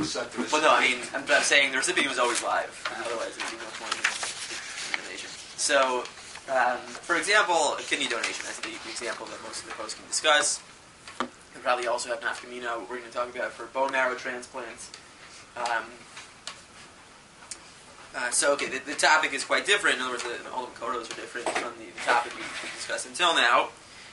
Well, no, I mean, I'm saying the recipient was always live. Otherwise, there would be no point in donation. So, for example, a kidney donation. That's the example that most of the posts can discuss. We probably also have nafkamina, what we're going to talk about for bone marrow transplants. The topic is quite different. In other words, all the Makoros are different from the topic we discussed until now.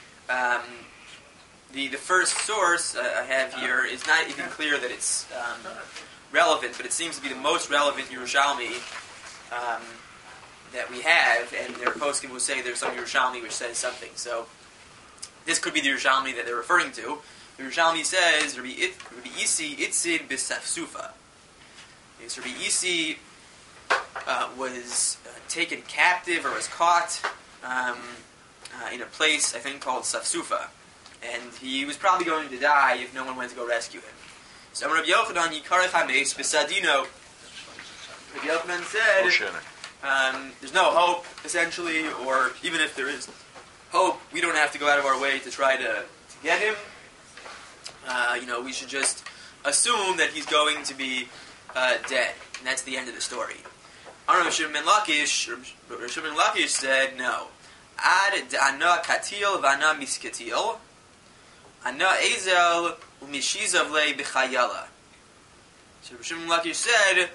The first source I have here is not even clear that it's relevant, but it seems to be the most relevant Yerushalmi that we have, and their poskim will say there's some Yerushalmi which says something. So this could be the Yerushalmi that they're referring to. The Yerushalmi says, Rabbi Isi Itzid B'Safsufa. So Rabbi Isi was taken captive or was caught in a place, I think, called Safsufa. And he was probably going to die if no one went to go rescue him. So Rabbi Yochanan Yikarech HaMeis B'Sadino. Rabbi Yochanan said, there's no hope, essentially, or even if there is hope, we don't have to go out of our way to try to get him. We should just assume that he's going to be dead. And that's the end of the story. Rav Shimon ben Lakish said, no. Ad da'ana katil v'ana miskatil. Ana ezel u'mishizav le b'chayala. So Rav Shimon ben Lakish said,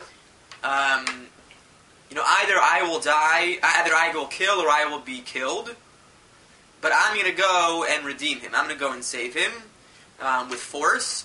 either I will die, either I will kill or I will be killed, but I'm going to go and redeem him. I'm going to go and save him with force.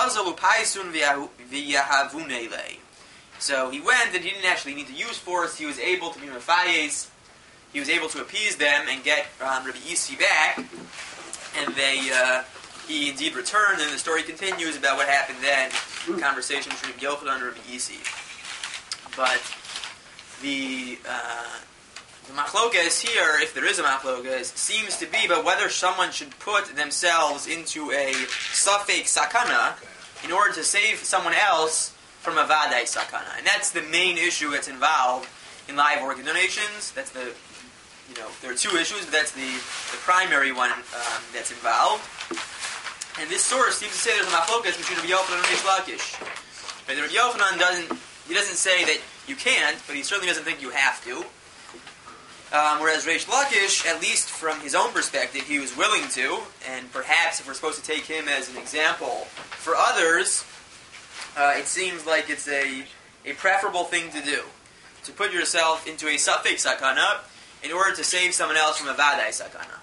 So he went, and he didn't actually need to use force. He was able to be mefayez. He was able to appease them and get Rabbi Isi back. And he indeed returned, and the story continues about what happened then. Conversation between Rabbi Yochanan and Rabbi Isi. But the machlokas here, if there is a machlokas, seems to be about whether someone should put themselves into a safek sakana in order to save someone else from a vadai sakana. And that's the main issue that's involved in live organ donations. That's there are two issues, but that's the primary one that's involved. And this source seems to say there's a machlokas between Rabbi Yochanan and Reish Lakish. But Rabbi Yochanan doesn't say that you can't, but he certainly doesn't think you have to. Whereas Reish Lakish, at least from his own perspective, he was willing to, and perhaps if we're supposed to take him as an example for others, it seems like it's a preferable thing to do, to put yourself into a safek sakana in order to save someone else from a vadai sakana.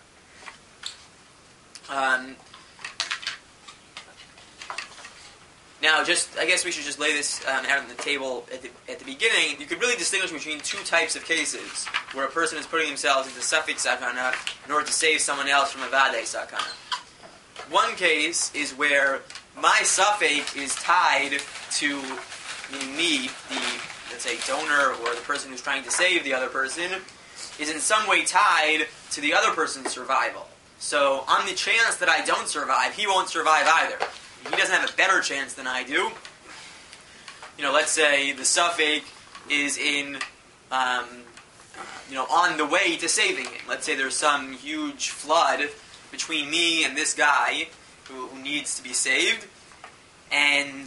Now, I guess we should just lay this out on the table at the beginning. You could really distinguish between two types of cases where a person is putting themselves into safek sakana in order to save someone else from a vadai sakana. One case is where my safek is tied to me, let's say, donor or the person who's trying to save the other person, is in some way tied to the other person's survival. So, on the chance that I don't survive, he won't survive either. He doesn't have a better chance than I do. Let's say the safek is on the way to saving him. Let's say there's some huge flood between me and this guy who needs to be saved. And,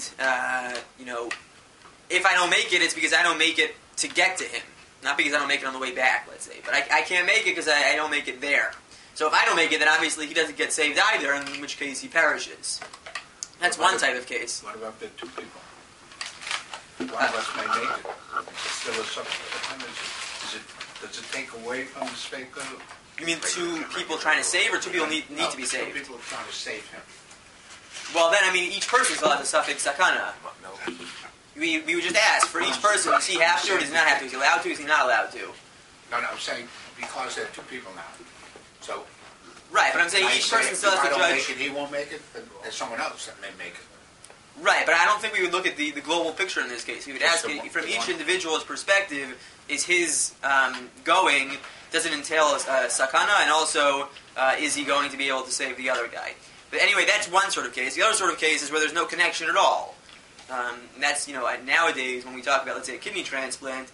if I don't make it, it's because I don't make it to get to him. Not because I don't make it on the way back, let's say. But I can't make it because I don't make it there. So if I don't make it, then obviously he doesn't get saved either, in which case he perishes. That's one type of case. What about the two people? One of us may make it. It's still a subsequent. Does it take away from the speaker? You mean two people trying to save, or two people need to be saved? Two people trying to save him. Well, then, each person still has a safek sakana. No. We would just ask, for each person, does he have to or does he not have to? Is he allowed to or is he not allowed to? No, I'm saying because there are two people now. So. Right, but I'm saying each person still has to judge. If I don't make it, he won't make it, then there's someone else that may make it. Right, but I don't think we would look at the global picture in this case. We would ask from each individual's perspective, is his going, does it entail a sakana, and also is he going to be able to save the other guy? But anyway, that's one sort of case. The other sort of case is where there's no connection at all. And that's, nowadays when we talk about, let's say, a kidney transplant,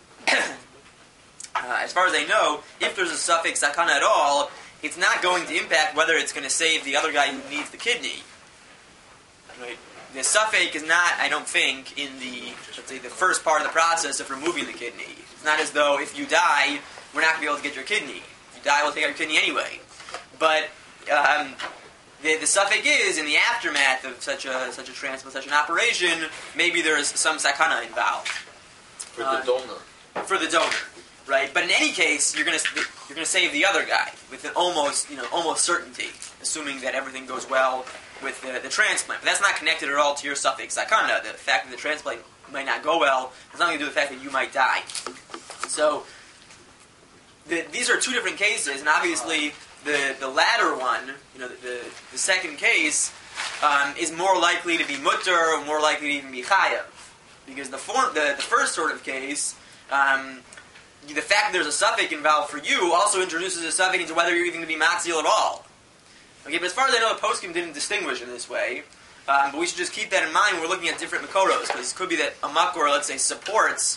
as far as I know, if there's a safek sakana at all, it's not going to impact whether it's going to save the other guy who needs the kidney. Right? the suffix is not, I don't think, in the, let's say, the first part of the process of removing the kidney. It's not as though if you die, we're not going to be able to get your kidney. If you die, we'll take out your kidney anyway. But the suffix is, in the aftermath of such a transplant, such an operation, maybe there's some sakana involved. For the donor. For the donor, right? But in any case, you're going to save the other guy with an almost certainty, assuming that everything goes well with the transplant. But that's not connected at all to your suffix sakana. The fact that the transplant might not go well has nothing to do with the fact that you might die. So these are two different cases, and obviously the latter one, the second case, is more likely to be mutter or more likely to even be chayav, because the first sort of case, the fact that there's a suffix involved for you also introduces a suffix into whether you're even going to be matzil at all. Okay, but as far as I know, the poskim didn't distinguish in this way. But we should just keep that in mind when we're looking at different makoros, because it could be that a makor, let's say, supports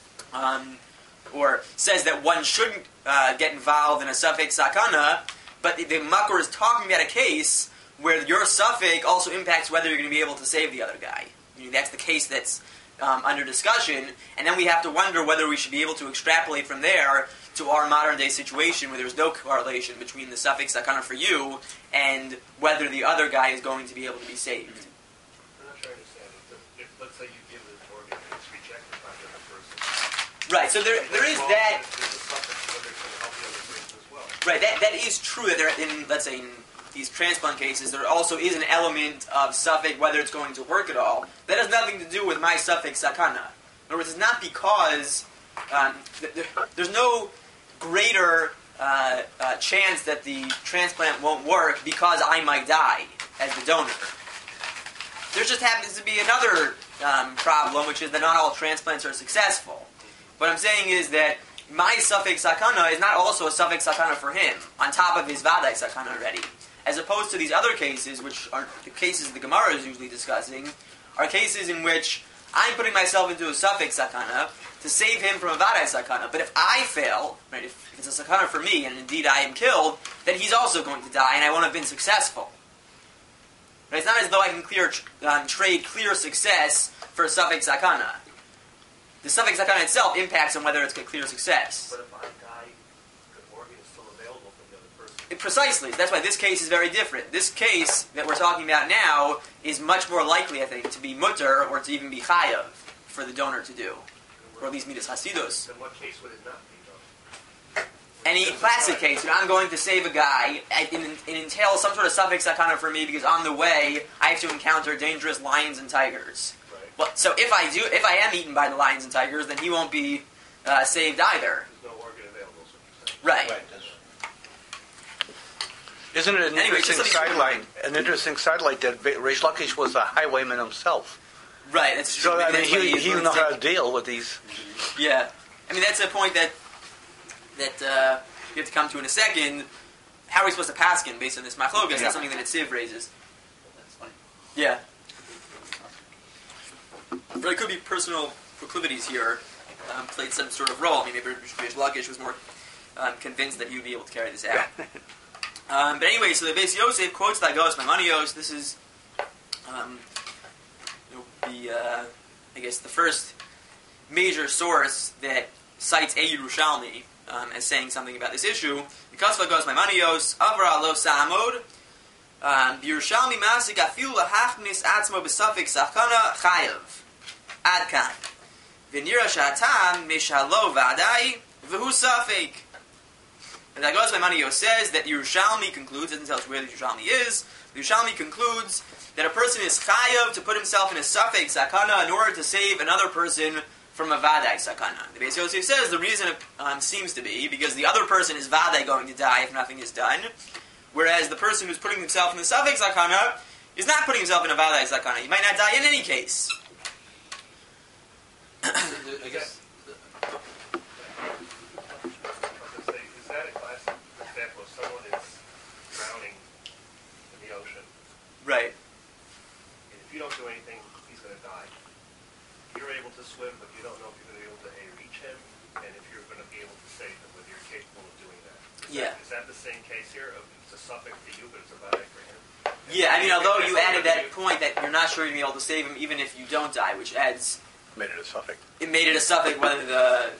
or says that one shouldn't get involved in a suffix sakana, but the makor is talking about a case where your suffix also impacts whether you're going to be able to save the other guy. That's the case that's under discussion, and then we have to wonder whether we should be able to extrapolate from there to our modern-day situation where there's no correlation between the suffix sakana for you and whether the other guy is going to be able to be saved. I'm not sure I understand. If let's say you give the organ and it's rejected by the other person. Right, so there is that. There's a suffix whether it's going to help the other person as well. Right, that is true that there, in, let's say, in these transplant cases, there also is an element of suffix whether it's going to work at all. That has nothing to do with my suffix sakana. In other words, it's not because there's no greater chance that the transplant won't work because I might die as the donor. There just happens to be another problem, which is that not all transplants are successful. What I'm saying is that my suffix sakana is not also a suffix sakana for him, on top of his vadai sakana already. As opposed to these other cases, which are the cases the Gemara is usually discussing, are cases in which I'm putting myself into a suffix sakana to save him from a vadai sakana. But if I fail, right, if it's a sakana for me, and indeed I am killed, then he's also going to die, and I won't have been successful. Right? It's not as though I can trade clear success for a suffix sakana. The suffix sakana itself impacts on whether it's a clear success. But if I die, the organ is still available for the other person. Precisely. That's why this case is very different. This case that we're talking about now is much more likely, I think, to be mutter or to even be chayav for the donor to do. Or at least midas hasidus. Then what case would it not be, though? Any classic case, I'm going to save a guy, it entails some sort of suffix sakana for me because on the way I have to encounter dangerous lions and tigers. Right. Well, so if I am eaten by the lions and tigers, then he won't be saved either. There's no organ available, so you're saying. Right. Right. Isn't it an Anyway, interesting just let me- sidelight? An interesting sidelight that Reish Lakish was a highwayman himself. Right, that's true. So I mean, That's why he was knows how to taken- deal with these. Yeah. I mean, that's a point that you have to come to in a second. How are we supposed to paskin based on this machlokas? Yeah. That's something that Siv raises. That's fine. Yeah. But it could be personal proclivities here played some sort of role. I mean, maybe Reish Lakish was more convinced that he would be able to carry this out. But anyway, so the Beis Yosef quotes Lagos Maimonios. This is I guess the first major source that cites a Yerushalmi as saying something about this issue. Because Lagos Maimonios, Avra lo Sa'amod, Yerushalmi Masik Afilu Lahachnis Atzmo B'Safik Sachana Chayav. Adkan. V'nira Shatam Meshalo Vadai V'hu Safik. And Lagos Maimonios says that Yerushalmi concludes, doesn't tell us where the Yerushalmi is, Yerushalmi concludes that a person is chayav to put himself in a suffix sakana in order to save another person from a vadai sakana. The Beis Yosef says the reason seems to be because the other person is vadai going to die if nothing is done, whereas the person who's putting himself in the suffix sakana is not putting himself in a vadai sakana. He might not die in any case. I guess. Is that a classic example of someone is drowning in the ocean, Right. and if you don't do anything, he's going to die. You're able to swim, but you don't know if you're going to be able to reach him, and if you're going to be able to save him, whether you're capable of doing that. Is that the same case here? It's a suffix for you, but it's a vadai for him? Yeah, I mean, although you added that point that you're not sure you're going to be able to save him even if you don't die, which adds... Made it a suffix. It made it a suffix whether the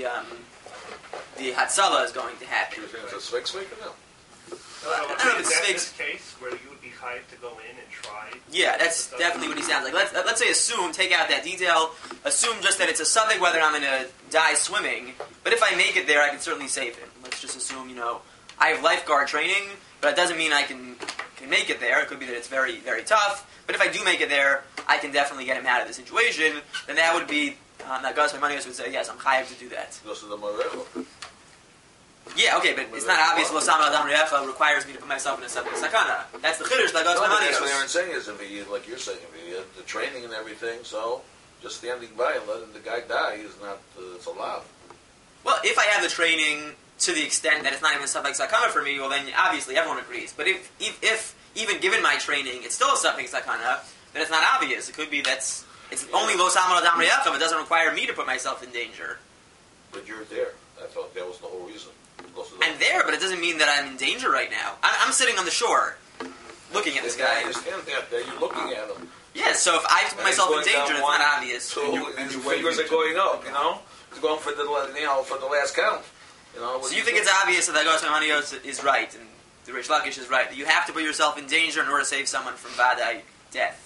Hatzalah is going to happen. Do you think it's a Sphinx week or no? I don't know if it's Is that fixed. this case where you would be hired to go in and try? Yeah, that's definitely what he sounds like. Let's say assume, take out that detail, assume just that it's a suffix whether I'm going to die swimming, but if I make it there, I can certainly save him. Let's just assume, I have lifeguard training, but it doesn't mean I can make it there. It could be that it's very, very tough, but if I do make it there, I can definitely get him out of the situation. Then that would be, that Gus Maimonides would say, yes, I'm chayav to do that. Goes to the Morello. Yeah, okay, but it's not obvious. Lo Sama Adam Re'echa requires me to put myself in a sakana. That's the chiddush that Gus No, but that's what Maimonides. Aaron's saying is, like you're saying, the training and everything, so just standing by and letting the guy die is not, it's allowed. Well, if I have the training to the extent that it's not even suffix sakana for me, well then obviously everyone agrees. But if even given my training, it's still a suffix sakana, then it's not obvious. It could be it's only lo samar adam re'echav. It doesn't require me to put myself in danger. But you're there. I thought that was the whole reason. I'm there, but it doesn't mean that I'm in danger right now. I'm sitting on the shore, looking at this guy. I understand that. You're looking at him. Yeah, so if I have to put myself in he's going danger, down it's not one, obvious. So And his you fingers wait are going up, He's going for the last count. So you think it's obvious that the Gus Maimonides is right, and the Reish Lakish is right, that you have to put yourself in danger in order to save someone from vadai death.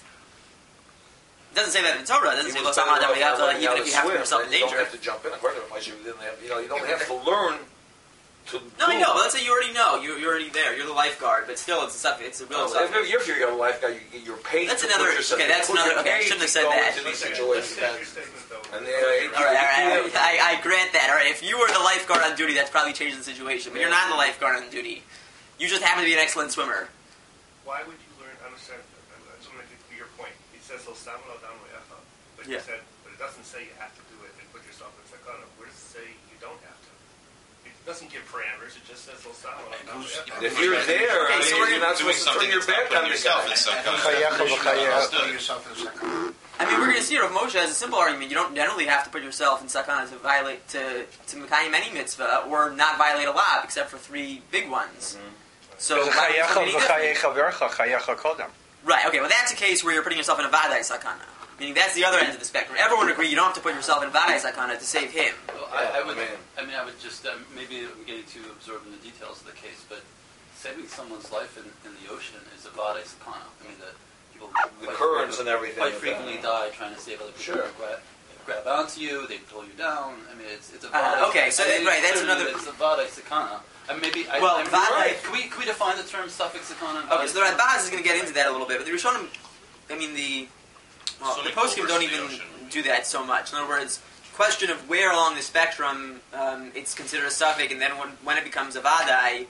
It doesn't say that in Torah. It doesn't say lo samar adam re'echa, even if you have to put yourself in You danger. don't have to jump in. According to Moshe, you don't have to learn to No, I do know, it. but let's say you already know. You're already there. You're the lifeguard, but still, it's a real suffix. If you're a lifeguard, you're paid That's to another- put yourself. okay, that's you're another- okay, I paid shouldn't have to said go that. into these Let's situations. finish your statement, though. And All right, I grant that. All right, if you were the lifeguard on duty, that's probably changed the situation. But you're not the lifeguard on duty. You just happen to be an excellent swimmer. Why would you learn? I understand. I just want to get to your point. It says lo samar adam re'echa, but Yeah. but it doesn't say you have to do it and put yourself in sakana. Where does it say you don't have to? It doesn't give parameters. It just says lo samar adam re'echa. If you're there, Okay, so we're you're not doing supposed to turn something your that's not back on putting the yourself guy. in some kind of Chayav v'chayav. Put yourself in a second. I mean, we're going to see Rav Moshe has a simple argument. You don't generally have to put yourself in sakana to violate to mekayim any mitzvah or not violate a law, except for 3 big ones. So why would it Chayacha be different? v'chayecha v'ercha chayacha kodem. Right, okay, well that's a case where you're putting yourself in a vadai sakana. Meaning that's the other end of the spectrum. Everyone would agree you don't have to put yourself in a vadai sakana to save him. Well, I would just, maybe I'm getting too absorbed in the details of the case, but saving someone's life in the ocean is a vade sakana. I mean, that people The currents and everything. quite frequently die trying to save other people. Sure. They grab onto you, they pull you down. I mean, it's a vade. Okay, so right, that's another- It's a vade sakana. And maybe, Well, I mean, vade- right. Can we define the term suffix sakana? Okay, so the Radbaz is going to get into that a little bit, but the Rishonim, I mean the Swimming poskim over don't the even ocean. do that so much. In other words, question of where along the spectrum it's considered a suffix, and then when it becomes a vadai,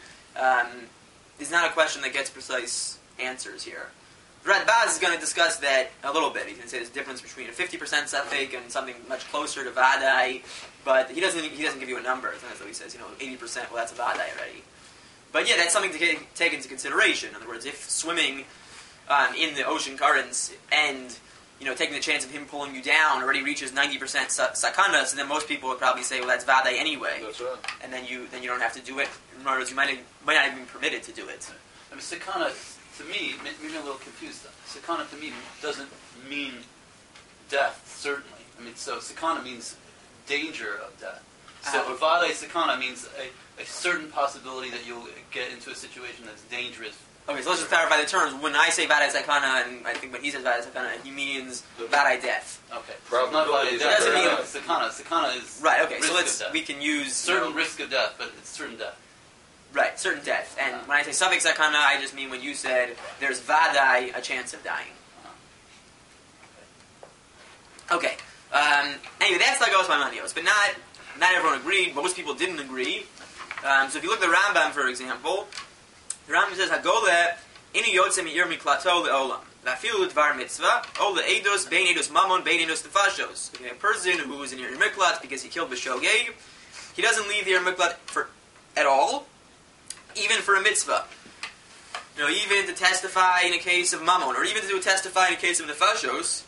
is not a question that gets precise answers here. Radbaz is going to discuss that a little bit. He's going to say there's a difference between a 50% suffix and something much closer to vadai, but he doesn't give you a number. It's not as though he says 80%. Well, that's a vadai already. But yeah, that's something to take into consideration. In other words, if swimming in the ocean currents and taking the chance of him pulling you down already reaches 90% sakana, so then most people would probably say, well, that's vadai anyway, That's right. and then you don't have to do it. In other words, you might not even be permitted to do it. I mean, sakana, to me, maybe I'm a little confused. Sakana to me doesn't mean death, certainly. I mean, so sakana means danger of death. So vade sakana means a certain possibility that you'll get into a situation that's dangerous. Okay, so let's just clarify the terms. When I say vadai sakana, and I think when he says vadai sakana, he means vadai death. Okay. So it's not Probability vade is death. doesn't mean- Sakana. Sakana is Right, okay, risk so of death. we can use... certain risk of death, but it's certain death. Right, certain death. And when I say suffix sakana, I just mean when you said there's vadai, a chance of dying. Okay. Anyway, that's Lagos Maimonides, but not everyone agreed. Most people didn't agree. So if you look at the Rambam, for example, the Rambam says, Hagole ini yotze mi'ir miklato le'olam. Vafilu dvar mitzvah, o le'edos, bein edos mamon, bein edos tefashos. Okay, a person who is in Ir Miklat because he killed B'shogeg, he doesn't leave the Ir Miklat at all, even for a mitzvah. Even to testify in a case of mammon, or even to testify in a case of nefashos,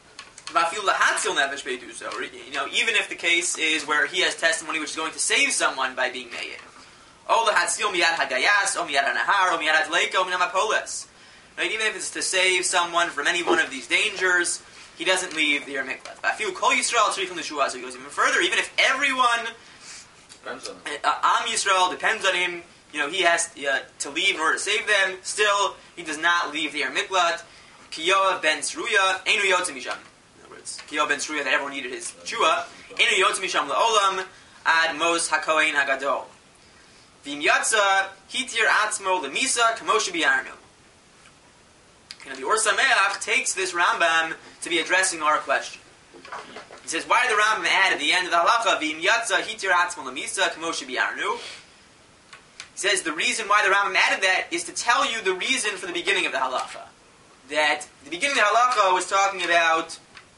even if the case is where he has testimony which is going to save someone by being made. right? Even if it's to save someone from any one of these dangers, he doesn't leave the Ir Miklat. I feel Kol Yisrael Tzrichim L'Shua. So he goes even further. Even if everyone, Depends on him. Am Yisrael depends on him, he has to leave in order to save them. Still, he does not leave the Ir Miklat. Ki Yoav ben Tzruya Einu Yotze Misham. In other words, Ki Yoav ben Tzruya, that everyone needed his Shua. Einu Yotze Misham La'olam Ad Mos HaKohen HaGadol. V'im Yatza Hitir Atzmo L'Misa K'moshe B'Yarnu. The Or Sameach takes this Rambam to be addressing our question. He says, why did the Rambam add at the end of the halacha, V'im Yatza Hitir Atzmo L'Misa K'moshe B'Yarnu? He says the reason why the Rambam added that is to tell you the reason for the beginning of the halacha. That the beginning of the halacha was talking about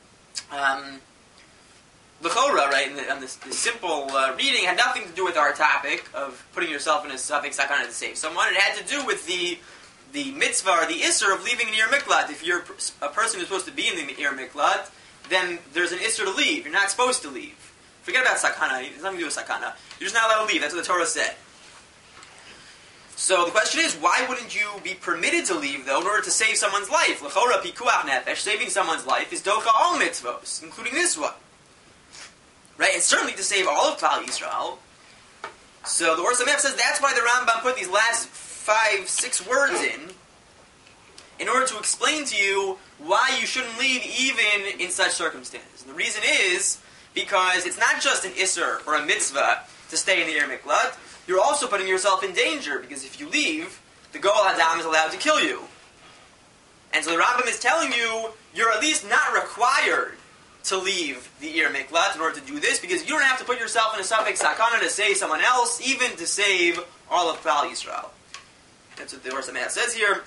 l'chora, right? And the simple reading had nothing to do with our topic of putting yourself in a suffix sakana to save someone. It had to do with the mitzvah or the isser of leaving an Ir Miklat. If you're a person who's supposed to be in the Ir Miklat, then there's an isser to leave. You're not supposed to leave. Forget about sakana. It's nothing to do with sakana. You're just not allowed to leave. That's what the Torah said. So the question is, why wouldn't you be permitted to leave, though, in order to save someone's life? L'chora pikuach nefesh, saving someone's life, is docha all mitzvos, including this one. Right? And certainly to save all of Klal Yisrael. So the Or Sameach says that's why the Rambam put these last 5-6 words in order to explain to you why you shouldn't leave even in such circumstances. And the reason is because it's not just an isser or a mitzvah to stay in the Ir Miklat. You're also putting yourself in danger, because if you leave, the Goel Hadam is allowed to kill you. And so the Rambam is telling you, you're at least not required to leave the Ir Miklat in order to do this, because you don't have to put yourself in a suffix sakana to save someone else, even to save all of Klal Yisrael. That's what the Or Sameach says here.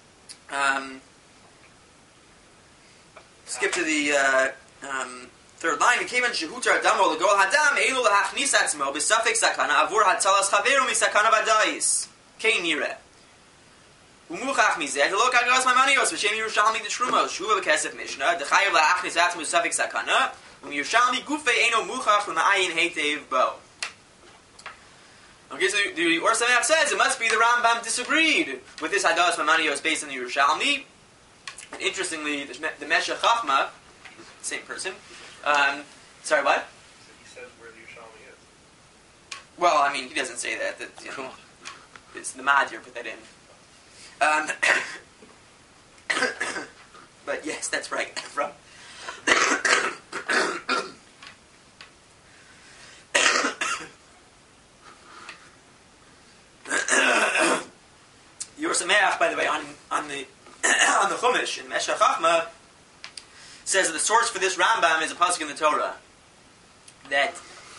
Skip to the third line. V'kevan shehutar damo l'gol hadam elu lahachnis atzmo b'suffix sakana avur hatzalas chaveru misakana v'dais kein nireh. Umuchach mizeh lo kagos mamanios v'shem Yerushalmi d'trumos shuva v'kesef mishnah d'chayev lahachnis atzmo b'suffix sakana u'miyerushalmi gufei eno muchach l'ma'ayin heitev bo. Okay, so the Or Sameach says it must be the Rambam disagreed with this hadas mamanios based on the Yerushalmi. And interestingly, the Meshech Chachma, same person. Sorry, what? He says where the Yerushalmi is. Well, I mean, he doesn't say that. It's the Madir put that in. But yes, that's right. From Or Sameach, by the way, on the on the Chumash in Meshech Chachma, says that the source for this Rambam is a pasuk in the Torah that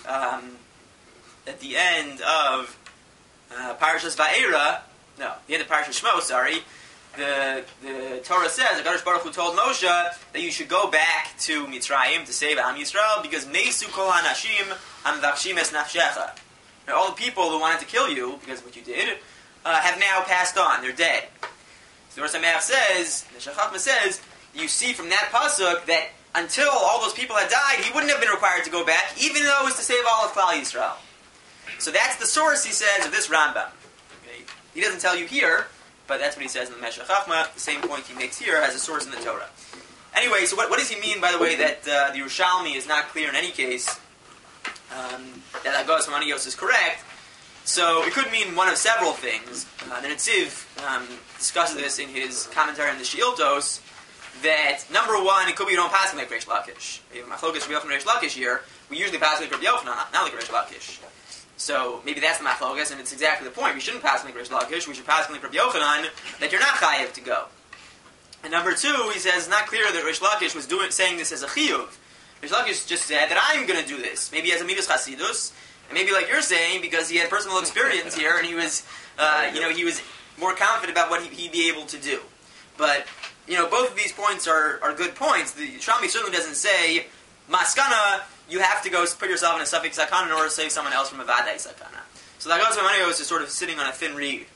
at the end of Parashas Va'era, the end of Parashas Shmo, the Torah says that HaKadosh Baruch Hu told Moshe that you should go back to Mitzrayim to save Am Yisrael because Meisu Kol HaNashim Hamvakshim Es Nafshecha. All the people who wanted to kill you because of what you did have now passed on; they're dead. So the Or Sameach says, the Shachachma says, you see from that pasuk that until all those people had died, he wouldn't have been required to go back, even though it was to save all of Klal Yisrael. So that's the source, he says, of this Rambam. Okay? He doesn't tell you here, but that's what he says in the Meshech Chachma. The same point he makes here as a source in the Torah. Anyway, so what does he mean, by the way, that the Yerushalmi is not clear in any case, that Agos Manios is correct? So it could mean one of several things. The Netziv discusses this in his commentary on the Sheiltos, that number one, it could be you don't pass like Reish Lakish. Machlokas Rabbi Yochanan Reish Lakish here, we usually pass like Rabbi Yochanan, not like Reish Lakish. So maybe that's the Machlokas, and it's exactly the point. We shouldn't pass like Reish Lakish, we should pass like Rabbi Yochanan, that you're not chayev to go. And number two, he says it's not clear that Reish Lakish was saying this as a chiyuv. Reish Lakish just said that I'm going to do this, maybe as a midas chasidus, and maybe like you're saying, because he had personal experience here, and he was, he was more confident about what he'd be able to do. But, both of these points are good points. The Yerushalmi certainly doesn't say, Maskana, you have to go put yourself in a suffix sakana in order to save someone else from a vadai sakana. So the Agos Mamanios is sort of sitting on a thin reed.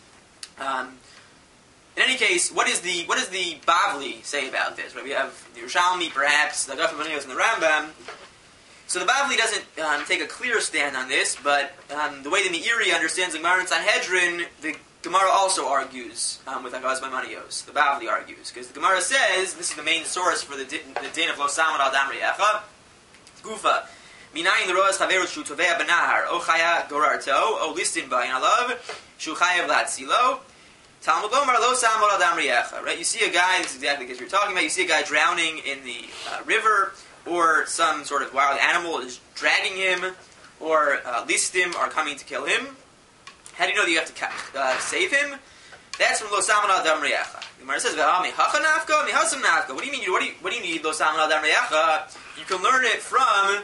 In any case, what does the Bavli say about this? Right? We have the Yerushalmi, perhaps, the Agos Mamanios, and the Rambam. So the Bavli doesn't take a clear stand on this, but the way the Meiri understands the Gemara in Sanhedrin, the Gemara also argues with Agaz Maimonios. The Bavli argues because the Gemara says this is the main source for the din of Lo Samad Al Dam Reyecha. Gufa. Minayin l'roaz chaverut shu tovea benahar o chaya gorarto o listin ba'in alav shu chayav latzilo Talmud lomar lo samod al dam riyecha. Right? You see a guy. This is exactly what you're talking about. You see a guy drowning in the river, or some sort of wild animal is dragging him, or listim are coming to kill him. How do you know that you have to save him? That's from lo samod al dam riyecha. The Gemara says v'ami hacha nafka mihasam nafka. What do you mean? What do you need lo samod al dam riyecha? You can learn it from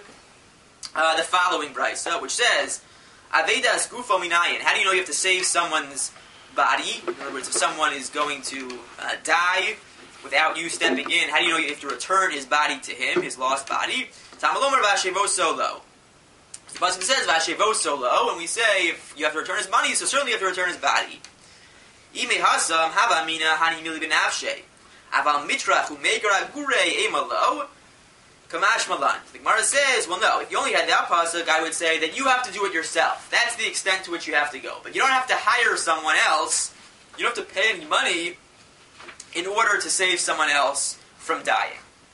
the following brisa, which says, Avedas gufo minayin. How do you know you have to save someone's body? In other words, if someone is going to die without you stepping in, how do you know you have to return his body to him, his lost body? Tamalomar vashevo solo. The pasuk says vashevo solo, and we say if you have to return his money, so certainly you have to return his body. Ime hasam hava mina hani mili benafshe. Aval mitrach umegra gure emalo. Kamash Malan. The Gemara says, well, no, if you only had that pasuk, I would say that you have to do it yourself. That's the extent to which you have to go. But you don't have to hire someone else. You don't have to pay any money in order to save someone else from dying.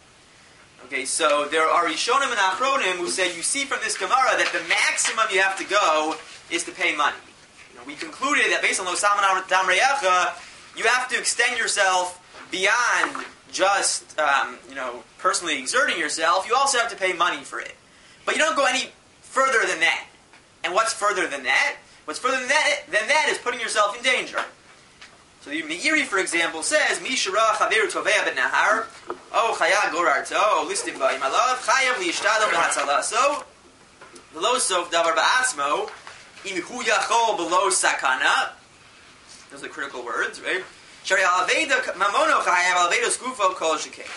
Okay, so there are Rishonim and Achronim who say, you see from this Gemara that the maximum you have to go is to pay money. We concluded that based on Lo Samad Dam Reyecha, you have to extend yourself beyond just, personally exerting yourself. You also have to pay money for it. But you don't go any further than that. And what's further than that? What's further than that is putting yourself in danger. So the Meiri, for example, says, Mishra chaveru tovea benahar, o chaya gorarto, o listim ba'im alav, chayav li'ishtadam b'hatzalaso, v'lo sof davar ba'asmo, im hu yachol below sakana. Those are the critical words, right? Shari ha'aveda mamono chayav ha'aveda skufo kol shekei.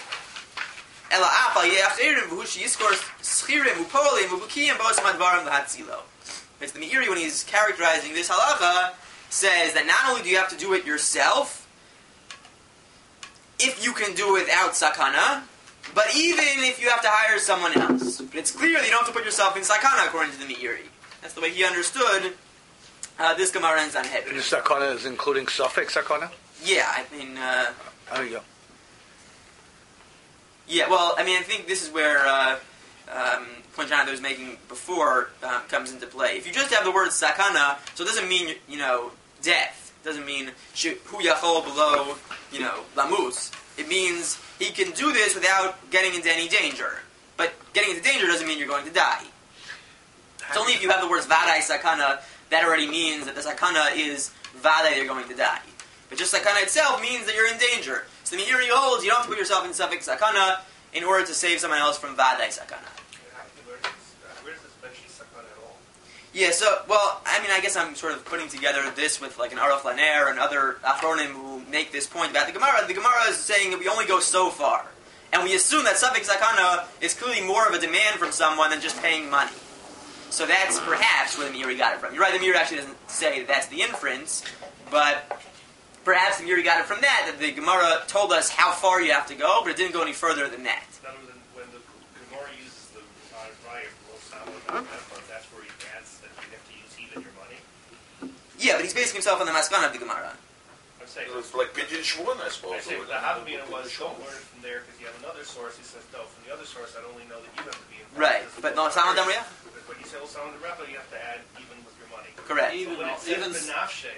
Ela apal ye'achirim v'hu she'yiskor schirim u'polim u'bukiyim b'osam advarim l'hatzilo. It's the Meiri, when he's characterizing this halacha, says that not only do you have to do it yourself, if you can do it without sakana, but even if you have to hire someone else. But it's clear that you don't have to put yourself in sakana, according to the Meiri. That's the way he understood this Gemara in Sanhedrin. The sakana is including suffix sakana? Yeah, I mean... There you go. Yeah, well, I mean, I think this is where point Jonathan was making before comes into play. If you just have the word sakana, so it doesn't mean, death. It doesn't mean hu yachol below, lamus. It means he can do this without getting into any danger. But getting into danger doesn't mean you're going to die. It's only if you have the words vadai sakana, that already means that the sakana is vadai, you're going to die. But just sakana itself means that you're in danger. So the Meiri holds you don't have to put yourself in suffix sakana in order to save someone else from vadai sakana. Where does this mention sakana at all? Yeah, so, well, I mean, I guess I'm sort of putting together this with like an Aruch Laner and other Achronim who make this point about the Gemara. The Gemara is saying that we only go so far. And we assume that suffix sakana is clearly more of a demand from someone than just paying money. So that's perhaps where the Meiri got it from. You're right, the Meiri actually doesn't say that's the inference, but perhaps the Meiri got it from that the Gemara told us how far you have to go, but it didn't go any further than that. In other words, when the Gemara uses the raya for that's where he adds that you have to use even your money. Yeah, but he's basing himself on the maskana of the Gemara. I'm saying, It's like Pidgin Shmuel, I I suppose. say the Havamina was don't learn it from there because you have another source. He says no. From the other source, I only know that you have to be involved. Right, but no, Samad Dam Reyecha? But you say Samad Dam Reyecha, you have to add even with your money. Correct. So when it says Even- benafshe,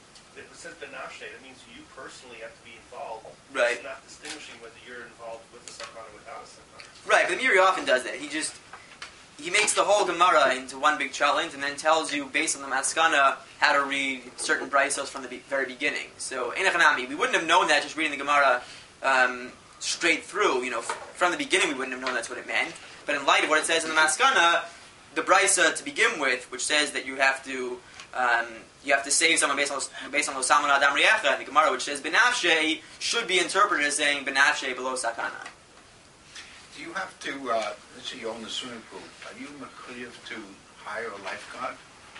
that means you personally have to be involved. Right. It's not distinguishing whether you're involved with the sakana or without a sakana. Right, but the Meiri often does that. He makes the whole Gemara into one big challenge and then tells you, based on the maskana, how to read certain brisos from the very beginning. So, Einachanami, we wouldn't have known that just reading the Gemara straight through. From the beginning we wouldn't have known that's what it meant. But in light of what it says in the maskana, the brisa to begin with, which says that you have to save someone based on Lo Samad Al Dam Reyecha, and the Gemara which says benafshe, should be interpreted as saying benafshe below sakana. Do you have to, let's say you own the swimming pool, are you mechuyev to hire a lifeguard?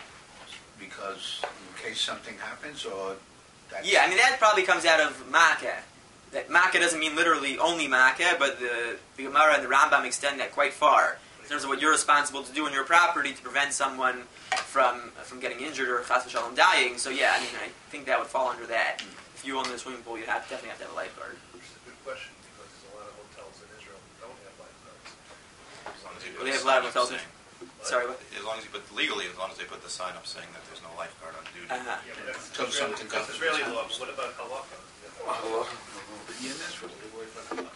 Because in case something happens, or that's... Yeah, I mean that probably comes out of Makkah. That Makkah doesn't mean literally only Makkah, but the Gemara and the Rambam extend that quite far. terms of what you're responsible to do in your property to prevent someone from getting injured or chas v'shalom dying. So yeah, I mean, I think that would fall under that. If you own the swimming pool, you definitely have to have a lifeguard. Which is a good question, because there's a lot of hotels in Israel that don't have lifeguards. As long as you Well, put they the have a lot of sign up hotels. saying- Sorry, what? As long as you put legally, as long as they put the sign up saying that there's no lifeguard on duty. Uh-huh. Yeah, but that's Until Israeli, something that's goes- Israeli law, but what about halakha? Hello? Yeah, that's what they worry about.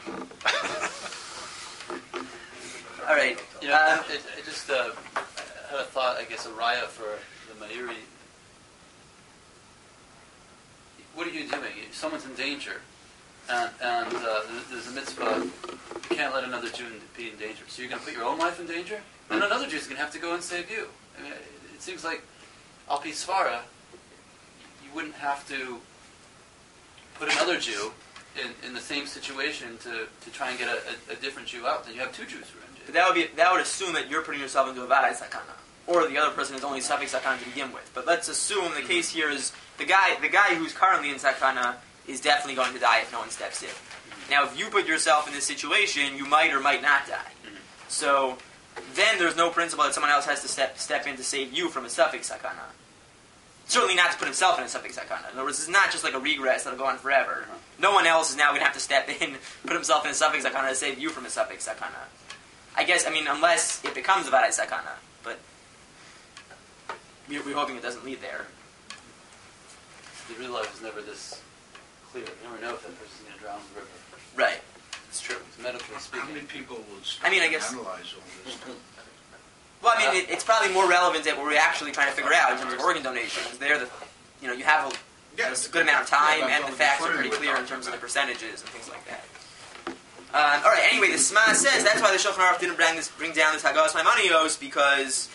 All right. You know, I just had a thought, I guess, a raya for the Meiri. What are you doing? Someone's in danger, and there's a mitzvah. You can't let another Jew be in danger. So you're going to put your own life in danger? And another Jew's going to have to go and save you. I mean, it seems like, al pi svara, you wouldn't have to put another Jew in the same situation to try and get a different Jew out. Then you have two Jews who are in But jail. that would assume that you're putting yourself into a vadai sakana, or the other person is only suffix sakana to begin with. But let's assume the case here is the guy who's currently in sakana is definitely going to die if no one steps in. Now, if you put yourself in this situation, you might or might not die. So then there's no principle that someone else has to step in to save you from a suffix sakana. Certainly not to put himself in a suffix sakana. In other words, it's not just like a regress that'll go on forever. No one else is now going to have to step in, put himself in a suffix sakana to save you from a suffix sakana. I guess, unless it becomes a vadai sakana. But we're hoping it doesn't lead there. The real life is never this clear. You never know if that person's going to drown in the river. Right. It's true. It's medically How speaking. many people will I mean, I guess- analyze all this stuff? Well, it's probably more relevant at what we're actually trying to figure out in terms of organ donations. There, you have a good amount of time, and the facts are pretty clear in terms of the percentages and things like that. All right. Anyway, the Sma says that's why the Shulchan Aruch didn't bring down this Haggadah Maimonios, because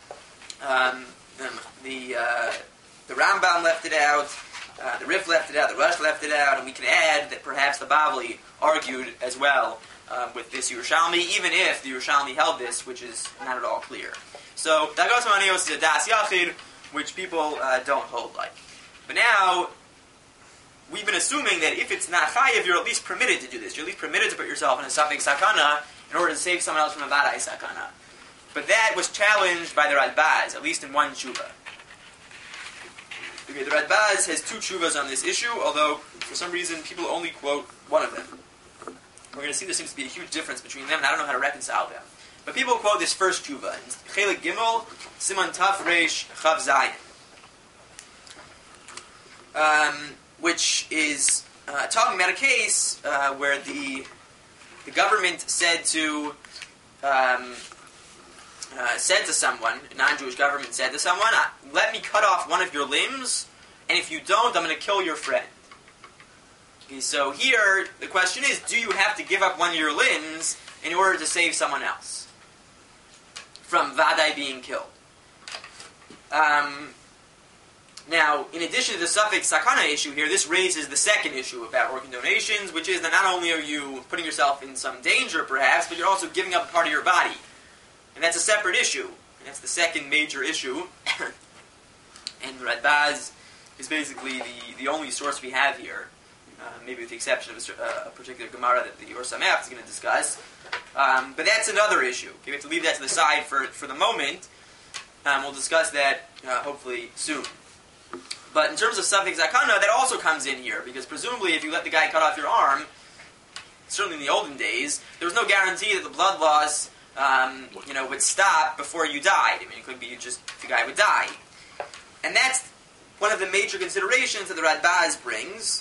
the Rambam left it out, the Rif left it out, the Rush left it out, and we can add that perhaps the Bavli argued as well with this Yerushalmi, even if the Yerushalmi held this, which is not at all clear. So the Haggadah Maimonios is a Das Yachid, which people don't hold like. But now, we've been assuming that if it's not chayiv, you're at least permitted to do this. You're at least permitted to put yourself in a suffix sakana in order to save someone else from a vadai sakana. But that was challenged by the Radbaz, at least in one tshuva. Okay, the Radbaz has two tshuvas on this issue, although for some reason people only quote one of them. We're going to see there seems to be a huge difference between them, and I don't know how to reconcile them. But people quote this first tshuva, Chelik Gimel, Siman Taf Reish Chav Zayin, which is talking about a case where the government said to someone, a non-Jewish government said to someone, let me cut off one of your limbs, and if you don't, I'm going to kill your friend. Okay, so here, the question is, do you have to give up one of your limbs in order to save someone else from vadai being killed? Now, in addition to the suffix sakana issue here, this raises the second issue about organ donations, which is that not only are you putting yourself in some danger, perhaps, but you're also giving up a part of your body. And that's a separate issue. And that's the second major issue. And Radbaz is basically the only source we have here, maybe with the exception of a particular Gemara that the Or Sameach is going to discuss. But that's another issue. Okay, we have to leave that to the side for the moment. We'll discuss that hopefully soon. But in terms of suffix zakana, that also comes in here, because presumably if you let the guy cut off your arm, certainly in the olden days, there was no guarantee that the blood loss would stop before you died. I mean, it could be just the guy would die. And that's one of the major considerations that the Radbaz brings.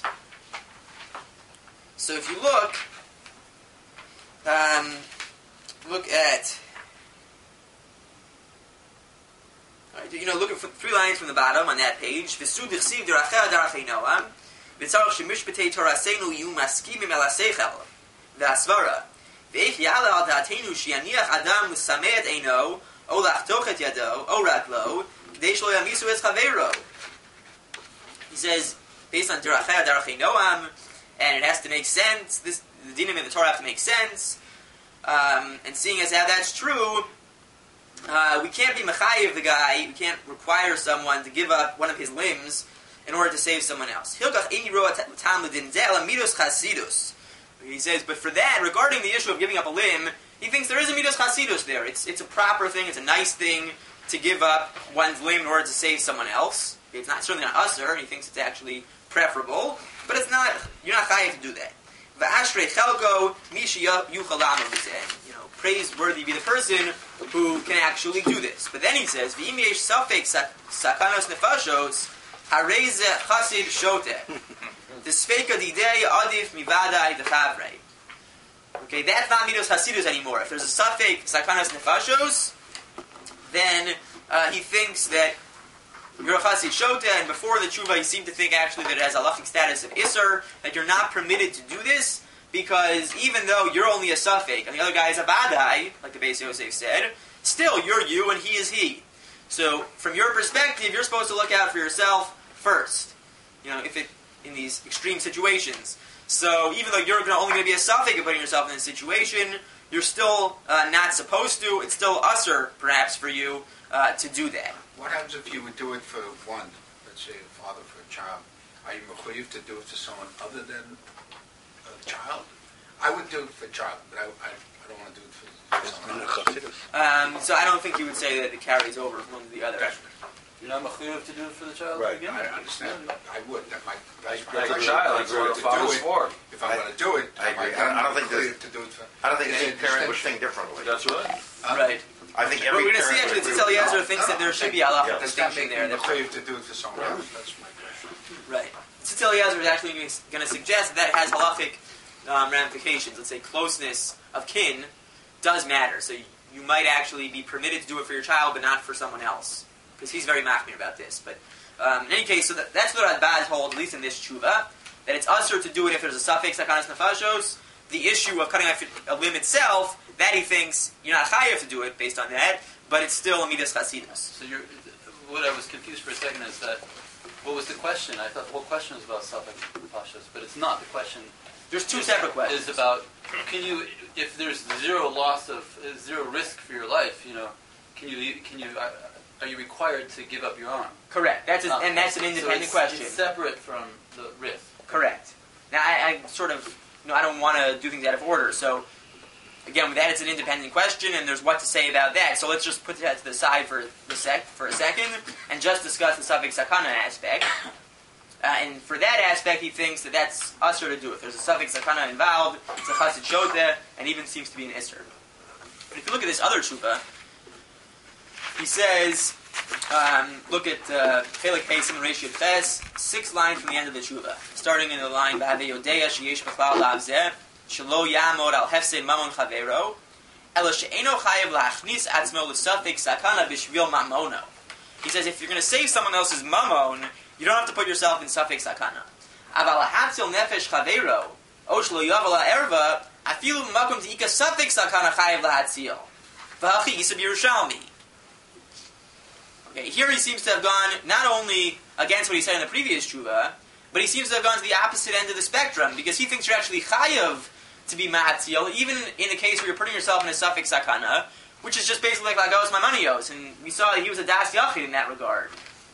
So if you look at... look at 3 lines from the bottom on that page. V'su d'chsiv d'racheh d'rachei Noam, v'tzarech shemishpetei torasenu yu maskimim el haseichel, v'asvara, v'eich ya'ala al da'atenu shi'aniach adam l'sameh et eino, o lachtoch et yado, o raglo, k'dei shlo yamisu es chaveiro. He says, based on d'racheh d'rachei Noam, and it has to make sense, the dinim in the Torah have to make sense, and seeing as how that's true, we can't be mechayiv the guy, we can't require someone to give up one of his limbs in order to save someone else. Hilkach eini roa tam l'din ze ala midos chasidus He says, but for that, regarding the issue of giving up a limb, he thinks there is a midas chasidus there. It's a proper thing, it's a nice thing to give up one's limb in order to save someone else. It's not certainly not usher, he thinks it's actually preferable, but it's not, you're not chayav to do that. V'ashrei chelko mishi yuchal la'amod b'zeh. You know, praiseworthy be the person who can actually do this. But then he says, v'im yesh safek sakanos nefashos, harei zeh chasid shoteh. Desfeika didei adif mivadai dechavrei. Okay, that's not midos hasidus anymore. If there's a safek sakanos nefashos, then he thinks that you're a chasid shota, and before the tshuva he seemed to think actually that it has a halachic status of isser, that you're not permitted to do this, because even though you're only a safek, and the other guy is a vadai, like the Beis Yosef said, still you're you and he is he. So from your perspective, you're supposed to look out for yourself first. You know, if it in these extreme situations. So even though you're only going to be a safek of putting yourself in this situation, you're still not supposed to. It's still usher, perhaps, for you to do that. What happens if you would do it for one, let's say a father for a child? Are you mechuyev to do it to someone other than a child? I would do it for a child, but I don't want to do it for someone else. So I don't think you would say that it carries over from one to the other. You're not mechuyev to do it for the child? Right. Again? I understand. I would. That's my For a child, that's what a father's for. If I'm going to do it, I agree. I don't think mechuyev to do it for. I don't think any parent would think differently. That's right. Right. I think But every we're going to see parent actually, would Tzitz agree with Eliezer that. thinks that there should be a halachic Does that distinction make there. me mechuyev to do it for someone else? That's my question. Right. Tzitz Eliezer is actually going to suggest that has halachic ramifications. Let's say closeness of kin does matter. So you might actually be permitted to do it for your child, but not for someone else. Because he's very machmir about this. But in any case, so that's what Radbaz holds, at least in this tshuva, that it's usher to do it if there's a suffix sakanas nefashos. The issue of cutting off a limb itself, that he thinks you're not chayav to do it based on that, but it's still a midas chasidus. So what I was confused for a second is that, what was the question? I thought the whole question was about Safek Pashas, but it's not. The question There's two separate questions. is about, can you, if there's zero risk for your life, you know, are you required to give up your arm? Correct. That's an independent So question. it's separate from the risk. Correct. Now, I sort of, I don't want to do things out of order. So, again, with that, it's an independent question, and there's what to say about that. So let's just put that to the side for a second, and just discuss the suffix sakana aspect. And for that aspect, he thinks that that's usher to do it. There's a suffix sakana involved, it's a chassid shoteh, and even seems to be an isser. But if you look at this other tshuva, he says, look at Chelik Heisim Reish Yud Ches, 6 lines from the end of the tshuva, starting in the line B'Havei Yodeya Sheyesh B'Chlal Lav Zeh Shelo Yamod Al Hefsei Mamon Chaveiro Ela She'eno Chayev La'achnis Atzmo L'Safek Sakana B'Shvil Mamono. He says if you're going to save someone else's mamon, you don't have to put yourself in Safek Sakana. Aval Hatzil Nefesh Chaveiro O Shelo Yavel Ha'erva Afilu Makom T'ika Safek Sakana Chayev La'atzil V'Hachi Yisab Yerushalmi. Okay, here he seems to have gone not only against what he said in the previous tshuva, but he seems to have gone to the opposite end of the spectrum, because he thinks you're actually chayav to be ma'atzil, even in the case where you're putting yourself in a suffix sakana, which is just basically like lagos mamanios, and we saw that he was a das yachid in that regard.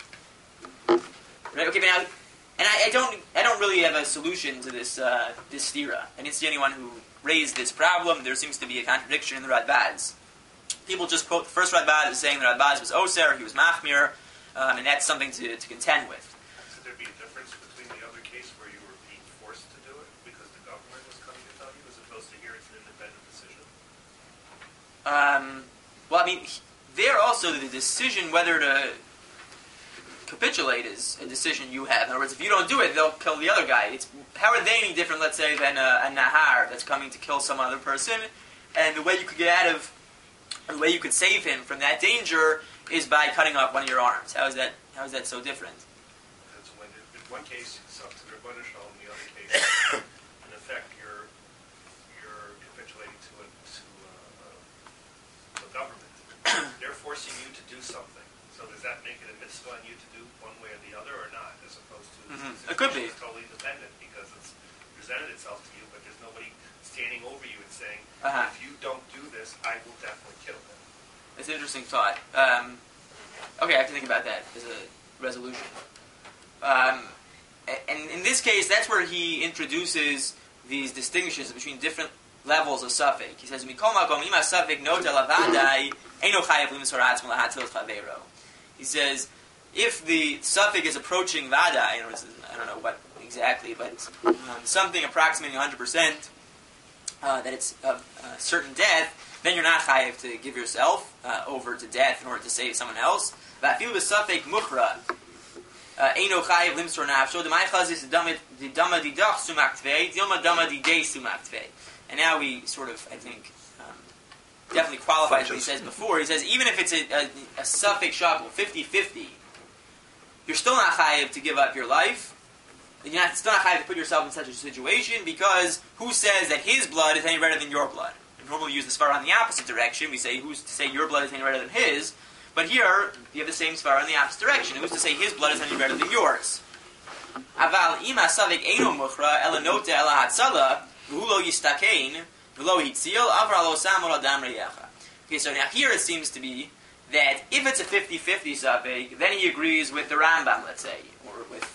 Right? Okay, but now, and I don't really have a solution to this this stira. I didn't see anyone who raised this problem. There seems to be a contradiction in the Radbaz. People just quote the first Radbaz as saying that Radbaz was Oser, he was Machmir, and that's something to contend with. Could there be a difference between the other case where you were being forced to do it because the government was coming to tell you, as opposed to here it's an independent decision? Well, I mean, there also the decision whether to capitulate is a decision you have. In other words, if you don't do it, they'll kill the other guy. How are they any different, let's say, than a Nahar that's coming to kill some other person? And the way you could get out of, the way you could save him from that danger is by cutting off one of your arms. How is that so different? That's when in one case it's up to the Rebbeinu Shalom, in the other case, in effect, you're capitulating to the government. They're forcing you to do something. So does that make it a mitzvah on you to do one way or the other, or not? As opposed to It could be. It's totally independent because it's presented itself to you, but there's nobody standing over you and saying, if you don't do this, I will definitely kill them. It's an interesting thought. Okay, I have to think about that as a resolution. And in this case, that's where he introduces these distinctions between different levels of suffix. He says, "Mikol makom ima suffix not elavadai eno chayav limsor atzmo lahatzil chavero." He says, if the suffix is approaching vada, I don't know what exactly, but something approximating 100%, that it's a certain death, then you're not chayav to give yourself over to death in order to save someone else. Va'afilu b'suffix muchra eino chayav limsor nafsho demai chazis the dama didach sumak tvei dilma dama didei sumak tvei. And now we sort of, I think, definitely qualifies what he says before. He says even if it's a suffix shackle, 50-50, you're still not chayav to give up your life. You're still not chayav to put yourself in such a situation, because who says that his blood is any better than your blood? We normally use the svara in the opposite direction. We say, who's to say your blood is any better than his? But here, you have the same svara in the opposite direction. Who's to say his blood is any better than yours? Aval ima savik eino muchra elanote ela hatzala v'hulo yistakein v'lo hitzil avra lo samor adam reyecha. Okay, so now here it seems to be that if it's a 50-50 suffix, then he agrees with the Rambam, let's say, or with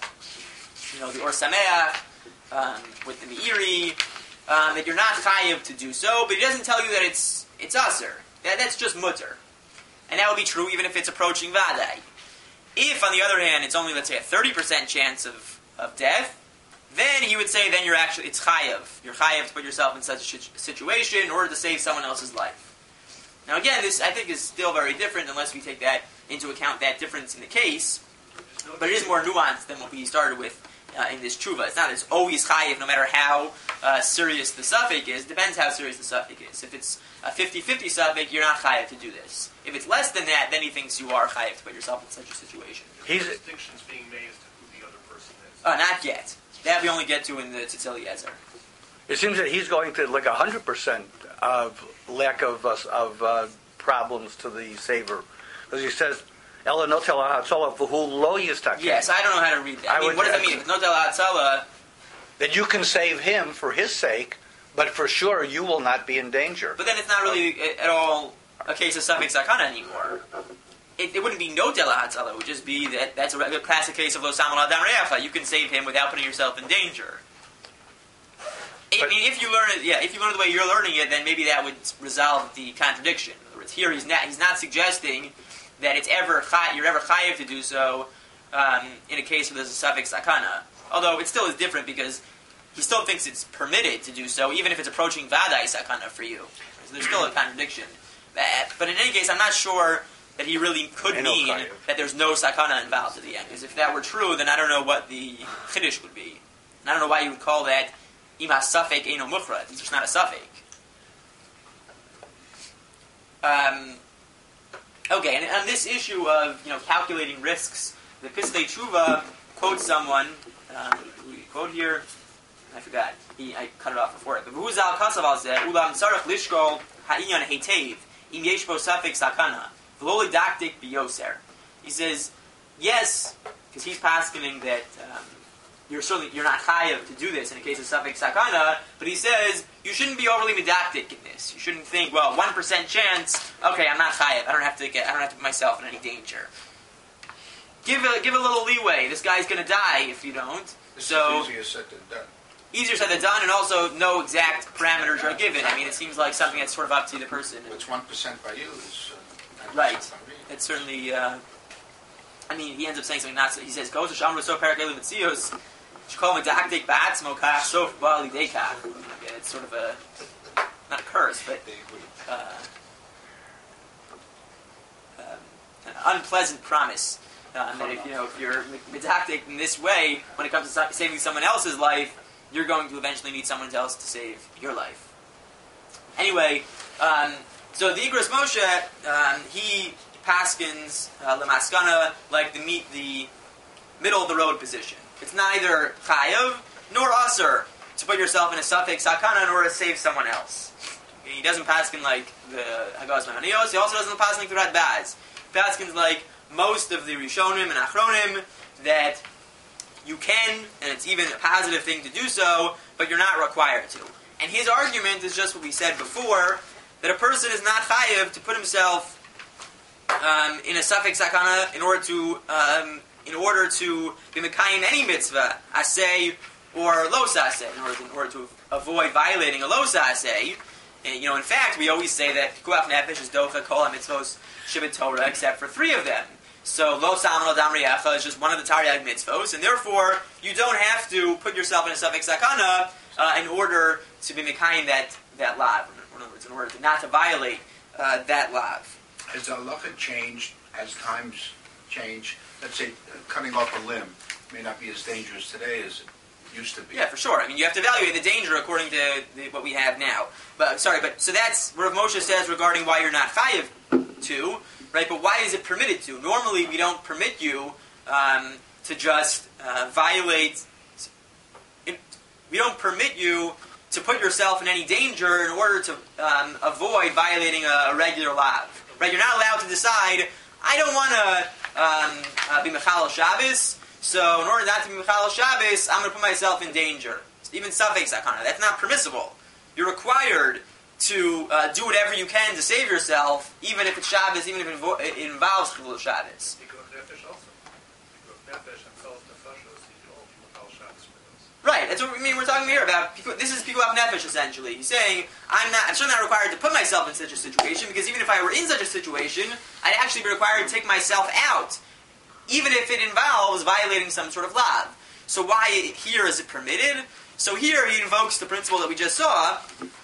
the Or Sameach, with the Meiri, that you're not chayiv to do so, but he doesn't tell you that it's aser. That's just mutter. And that would be true even if it's approaching vadai. If, on the other hand, it's only, let's say, a 30% chance of death, then he would say, it's chayiv. You're chayiv to put yourself in such a situation in order to save someone else's life. Now again, this I think is still very different unless we take that into account, that difference in the case. But it is more nuanced than what we started with in this tshuva. It's not as always chayiv no matter how serious the suffix is. It depends how serious the suffix is. If it's a 50-50 suffix, you're not chayiv to do this. If it's less than that, then he thinks you are chayiv to put yourself in such a situation. The distinction's being made as to who the other person is. Not yet. That we only get to in the Tzitz Eliezer. It seems that he's going to like 100% of lack of problems to the saver, because he says, "Ela notel ha'atzala v'hu lo yistakeh." Yes, I don't know how to read that. What does that mean? If notel ha'atzala, that you can save him for his sake, but for sure you will not be in danger. But then it's not really at all a case of suffix sakana anymore. It wouldn't be notel ha'atzala. It would just be that's a regular classic case of lo samol adam re'acha. You can save him without putting yourself in danger. If you learn it the way you're learning it, then maybe that would resolve the contradiction. In other words, here he's not suggesting that you're ever chayiv to do so in a case where there's a suffix sakana. Although it still is different because he still thinks it's permitted to do so, even if it's approaching vadai sakana for you. So there's still a contradiction. But in any case, I'm not sure that he really could mean that there's no sakana involved at the end. Because if that were true, then I don't know what the chiddush would be. And I don't know why you would call that ima suffix eino muchra. It's just not a suffix. Okay, and on this issue of calculating risks, the Pislei Tshuva quotes someone. We quote here. I forgot. I cut it off before it. But V'huzal kasav al zeh ulam tzarich lishkol ha'inyan heitev im yesh bo suffix sakana v'lo lidaktik biyoser. He says yes, because he's paskening that you're not chayav to do this in a case of suffix sakana, but he says you shouldn't be overly medactic in this. You shouldn't think, 1% chance. Okay, I'm not chayav. I don't have to put myself in any danger. Give a little leeway. This guy's going to die if you don't. This is easier said than done. Easier said than done, and also no exact parameters are given. I mean, it seems like something that's sort of up to the person. What's 1% by you is right. It's certainly. He ends up saying something not. He says, "Goes to shamru so parakelu mitzios." It's sort of not a curse, but an unpleasant promise that if you're medactic in this way, when it comes to saving someone else's life, you're going to eventually need someone else to save your life. Anyway, so the Igros Moshe, he paskins lemaskana like the middle of the road position. It's neither chayav nor aser to put yourself in a suffix sakana in order to save someone else. He doesn't paskin like the Hagaz Mahanios. He also doesn't paskin like the Radbaz. He paskins like most of the Rishonim and Achronim that you can, and it's even a positive thing to do so, but you're not required to. And his argument is just what we said before, that a person is not chayav to put himself in a suffix sakana in order to be mekayim any mitzvah, asay or lo saseh, in order to avoid violating a lo saseh. And, in fact, we always say that pikuach nefesh is docha kol ha-mitzvos shebet Torah, except for 3 of them. So lo saman adam riyacha is just one of the Taryag mitzvos, and therefore you don't have to put yourself in a safek sakana in order to be mekayim that lav. In other words, in order to not to violate that lav. Has the halacha changed as times change? Let's say cutting off a limb may not be as dangerous today as it used to be. Yeah, for sure. I mean, you have to evaluate the danger according to what we have now. But so that's what Rav Moshe says regarding why you're not chayiv to, right? But why is it permitted to? Normally, we don't permit you to just violate. We don't permit you to put yourself in any danger in order to avoid violating a regular lav. Right? You're not allowed to decide, I don't want to be Mechal Shabbos, so in order not to be Mechal Shabbos, I'm going to put myself in danger. Even Safek Sakana. That's not permissible. You're required to do whatever you can to save yourself, even if it's Shabbos, even if it involves Chilul Shabbos. Right, that's what we mean. We're talking here about. This is pikuach nefesh, essentially. He's saying, I'm certainly not required to put myself in such a situation, because even if I were in such a situation, I'd actually be required to take myself out, even if it involves violating some sort of lav. So why here is it permitted? So here he invokes the principle that we just saw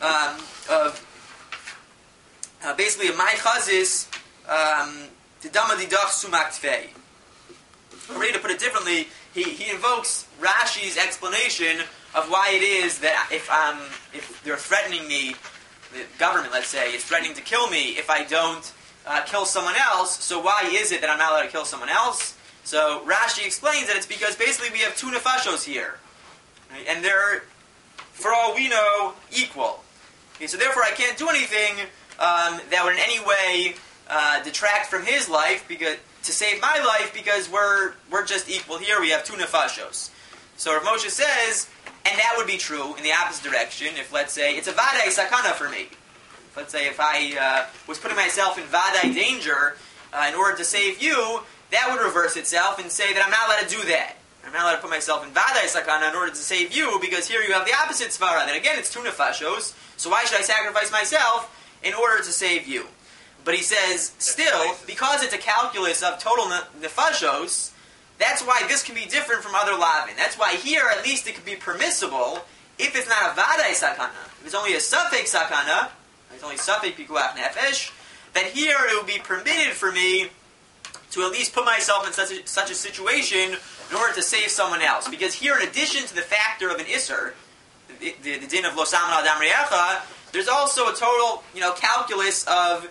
of basically a my chazis tidama didach sumak tfei. Or to put it differently, he invokes Rashi's explanation of why it is that if they're threatening me, the government, let's say, is threatening to kill me if I don't kill someone else, so why is it that I'm not allowed to kill someone else? So Rashi explains that it's because basically we have 2 nefashos here. Right? And they're, for all we know, equal. Okay, so therefore I can't do anything that would in any way detract from his life to save my life, because we're just equal here. We have 2 nefashos. So Rav Moshe says, and that would be true in the opposite direction if, let's say, it's a vadai sakana for me. Let's say if I was putting myself in vadai danger in order to save you, that would reverse itself and say that I'm not allowed to do that. I'm not allowed to put myself in vadai sakana in order to save you, because here you have the opposite svara. That again, it's 2 nefashos, so why should I sacrifice myself in order to save you? But he says, still, because it's a calculus of total nefashos, that's why this can be different from other lavin. That's why here, at least, it could be permissible if it's not a vadai sakana. If it's only a safek sakana, it's only safek pikuach nefesh, then here it would be permitted for me to at least put myself in such a situation in order to save someone else. Because here, in addition to the factor of an isser, the din of lo saman adam reyacha, there's also a total, calculus of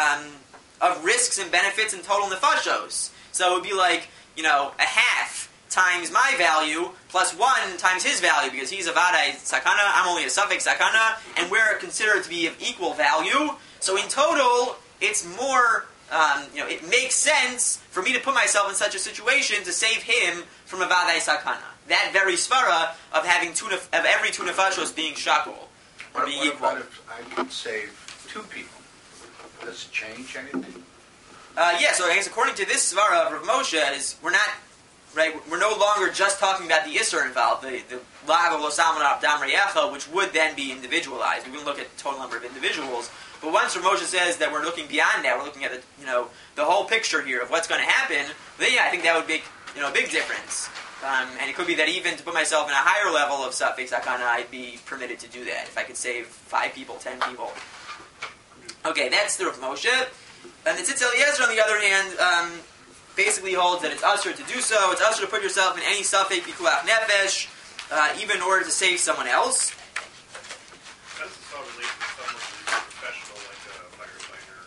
risks and benefits and total nefashos. So it would be like, a half times my value plus 1 times his value, because he's a vadai sakana, I'm only a safek sakana, and we're considered to be of equal value. So in total, it's more, it makes sense for me to put myself in such a situation to save him from a vadai sakana. That very svara of having of every 2 nefashos being shakul, or being equal. What about if I could save 2 people? Does it change anything? So I guess according to this svara of Rav Moshe, we're no longer just talking about the isser involved, the lav of lo saman adam reyacha, which would then be individualized. We wouldn't look at the total number of individuals. But once Rav Moshe says that we're looking beyond that, we're looking at the whole picture here of what's going to happen, then I think that would make a big difference. And it could be that even to put myself in a higher level of safek sakana, I'd be permitted to do that if I could save 5 people, 10 people. Okay, that's the Rav Moshe. And the Tzitz Eliezer, on the other hand, basically holds that it's usher to do so. It's usher to put yourself in any safek pikuach nefesh, even in order to save someone else. How does this all relate to someone who's a professional, like a firefighter,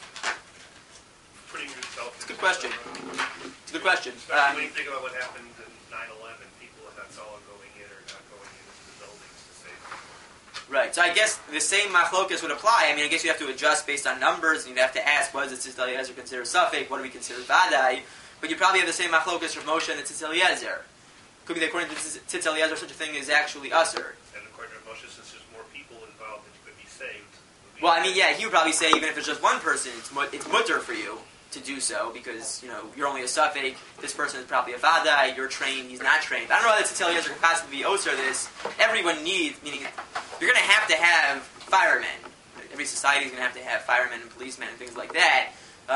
putting yourself in... It's a good question. It's a good question. Especially when you think about what happened in 9/11, people that saw going in or not going into the buildings to save them. Right, so I guess the same machlokas would apply. I mean, I guess you have to adjust based on numbers, and you'd have to ask, what does the Tzitz Eliezer consider safek? What do we consider vadai? But you probably have the same machlokas from Moshe and the Tzitz Eliezer. Could be that according to Tzitz Eliezer, such a thing is actually usher. And according to Moshe, since there's more people involved that could be saved... Well, I mean, yeah, he would probably say even if it's just one person, it's mutter for you to do so because you're only a suffix. This person is probably a vadai. You're trained. He's not trained. I don't know whether Tzitz Eliezer could possibly be osir this. Everyone needs, meaning you're going to have firemen. Every society is going to have firemen and policemen and things like that.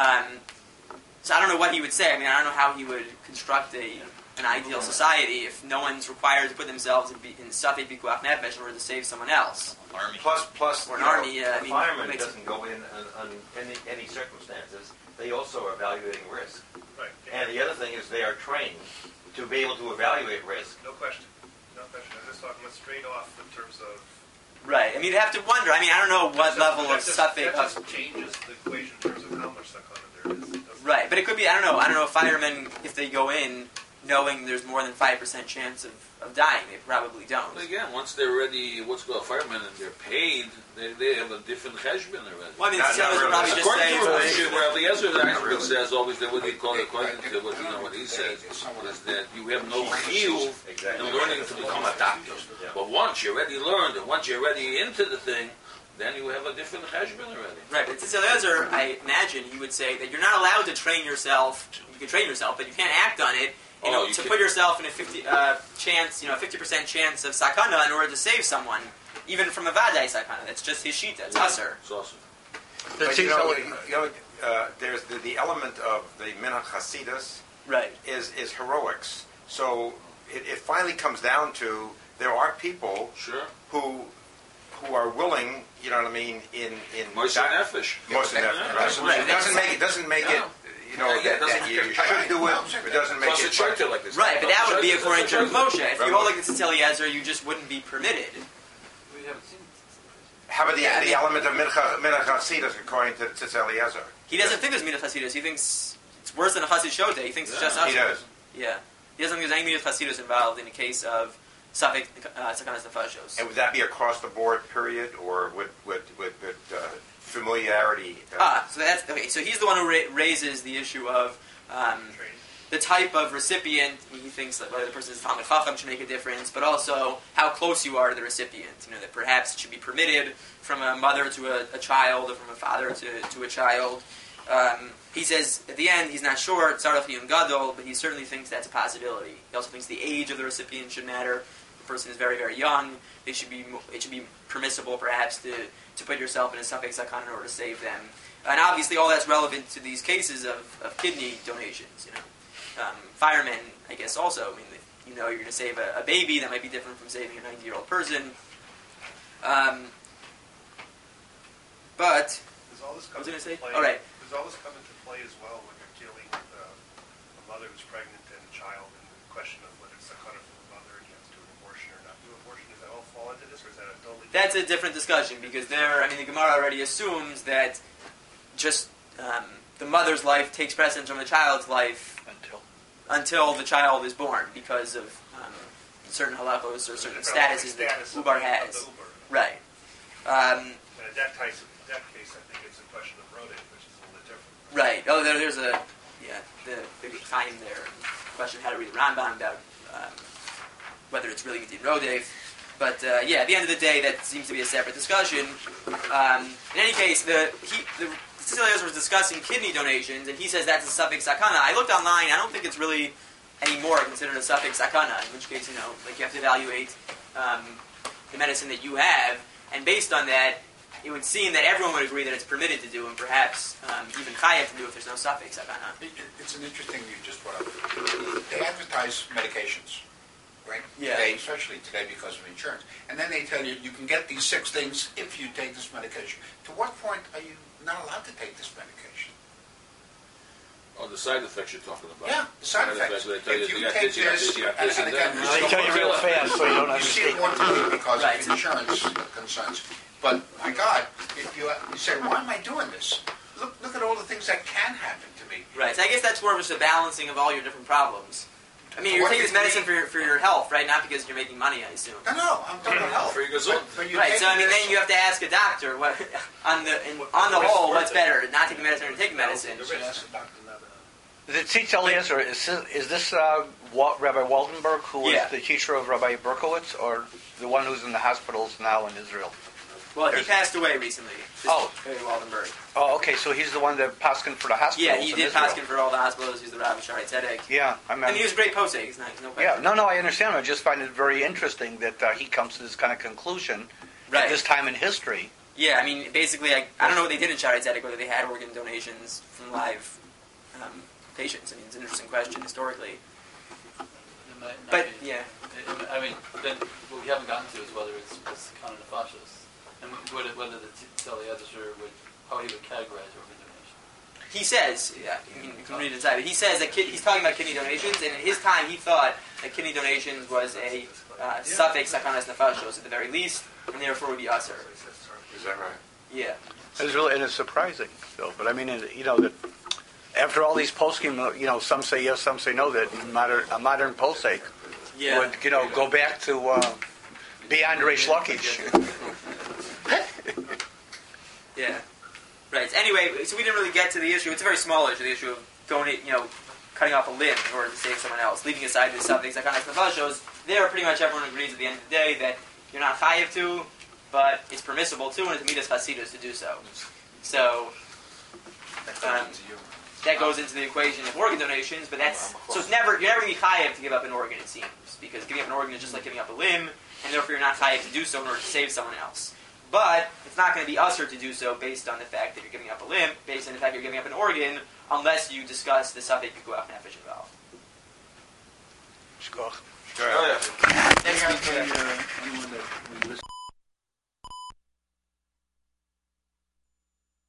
So I don't know what he would say. I mean, I don't know how he would construct an ideal society if no one's required to put themselves in suffix bikuach nefesh in order to save someone else. Army. Plus, Or an you know, army. the fireman doesn't go in on any circumstances. They also are evaluating risk. Right. And the other thing is they are trained to be able to evaluate risk. No question. No question. I'm just talking about straight off in terms of... Right. I mean, you'd have to wonder. I mean, I don't know what level of suffix... That just changes the equation in terms of how much sakana there is. It doesn't- Right, but it could be, I don't know if firemen, if they go in knowing there's more than 5% chance of dying, they probably don't. But again, once they're already what's called firemen and they're paid, they have a different cheshbon already. Well, I mean, Not some of us would probably just According say... to well, Rashi, where Eliezer Not actually really. says always that what he called according to what he says is that you have no chiyuv in learning to become a doctor. Yeah. But once you already learned and once you're already into the thing, then you have a different cheshbon already. Right, but Tzitz Eliezer, I imagine, he would say that you're not allowed to train yourself. You can train yourself, but you can't act on it. You to can- put yourself in a 50% chance of sakana in order to save someone, even from a vadai sakana. That's just his shita. It's usher. It's awesome. But there's the element of the Minhag Hasidus Right. is heroics. So it finally comes down to there are people Sure. who are willing, you know what I mean, in Moishe Nefesh. Most of that, Right. right? It doesn't make it, you know, Yeah, that you should do it. It doesn't make Plus it. it's shorter like this. Right, but that would be according to Plus Moshe. If you hold like Right. the Tzitz Eliezer, you just wouldn't be permitted. We haven't seen How about the Yeah, I mean- element of Minhag Hasidus according to Tzitz Eliezer? He doesn't think there's Midat Chasidus. He thinks it's worse than a Chassid Shota. He thinks it's just usher. He does. Yeah. He doesn't think there's any Midat Chasidus involved in the case of suffix Sakanas Nefashos. And would that be across the board, period, or with familiarity? So that's okay. So he's the one who raises the issue of Training. the type of recipient. He thinks that whether the person is Talmid Chacham should make a difference, but also how close you are to the recipient. That perhaps it should be permitted from a mother to a child, or from a father to a child. He says at the end he's not sure Tzarech Yun Gadol, but he certainly thinks that's a possibility. He also thinks the age of the recipient should matter. If the person is very, very young, it should be permissible perhaps to put yourself in a suffix sakana in order to save them. And obviously all that's relevant to these cases of kidney donations. Firemen, I guess also. I mean, if you're going to save a baby, that might be different from saving a 90-year-old person. But Does all this I come was going to into say, play? all right. Does all this come into play as well when you're dealing with a mother who's pregnant and a child, and the question of whether it's sakana for the mother and you have to do an abortion or not do an abortion? Does that all fall into this, or is that a totally? That's a different discussion because the Gemara already assumes that just the mother's life takes precedence from the child's life until the child is born because of certain halachos or certain statuses that Ubar has. Right. And in that case, I think it's a question of rodin, which is a little bit different. Right. Oh, there's the big time there. Question how to read the Rambam about whether it's really Medin Rodef. But at the end of the day, that seems to be a separate discussion. In any case, the Tzitz Eliezer was discussing kidney donations, and he says that's a suffix sakana. I looked online. I don't think it's really anymore considered a suffix sakana. In which case, you have to evaluate the medicine that you have, and based on that, it would seem that everyone would agree that it's permitted to do, and perhaps even chayav to do if there's no suffix sakana. It's an interesting you just brought up. They advertise medications, right? Yeah. Today, especially today because of insurance. And then they tell you you can get these 6 things if you take this medication. To what point are you not allowed to take this medication? Oh, the side effects you're talking about. Yeah, the side effects. They tell you, If you got take this, you got this, you got this, and and again, then you They tell you real fast so you don't You see it understand. more to me because Right. of insurance concerns. But my God, if you say, why am I doing this? Look at all the things that can happen to me. Right. So I guess that's more of just a balancing of all your different problems. I mean, For you're what taking this degree? medicine for your health, right? Not because you're making money, I assume. No, I'm talking about health. For your gesund. But you Right. take So I mean, this- then you have to ask a doctor what on the whole what's better, not taking medicine or taking medicine. So that's the doctor, not the- The Tzitz Eliezer, is this Rabbi Waldenberg, who was Yeah. the teacher of Rabbi Berkowitz, or the one who's in the hospitals now in Israel? Well, he passed away recently. Oh. Barry Waldenberg. Oh, okay. So he's the one that paskin for the hospitals. Yeah, he in did Israel. paskin for all the hospitals. He's the Rav Shari Tzedek. Yeah, I mean. And he was a great posek. He's not, no question. Yeah, no, I understand. I just find it very interesting that he comes to this kind of conclusion Right. at this time in history. Yeah, I mean, basically, I don't know what they did in Shari Tzedek, whether they had organ donations from live patients. I mean, it's an interesting question historically. It might not But, be. yeah. I mean, then what we haven't gotten to is whether it's Sakana Nefashos, and whether the Tzeli Edisher would, how he would categorize organ donation. He says, yeah, you can read it inside, but he says that he's talking about kidney donations, and in his time he thought that kidney donations was a suffix sakanas nefashos at the very least, and therefore would be usher. Is that right? Yeah. It's really, and it's surprising, though. But I mean, that after all these poskim, some say yes, some say no. That a modern posek Yeah. would, go back to beyond Reish Lakish. Yeah. Right. Anyway, so we didn't really get to the issue. It's a very small issue, the issue of cutting off a limb in order to save someone else. Leaving aside the suffix sakanas nefashos, there pretty much everyone agrees at the end of the day that you're not chayiv to, but it's permissible to, and it's midas chasidus to do so. So that goes into the equation of organ donations, but so you're never going to be chayiv to give up an organ, it seems, because giving up an organ is just like giving up a limb, and therefore you're not chayiv to do so in order to save someone else. But it's not going to be usher to do so based on the fact that you're giving up a limb, based on the fact you're giving up an organ, unless you discuss the suffix pikuach nefesh involved. Oh, yeah. Next week, Anyone that we listen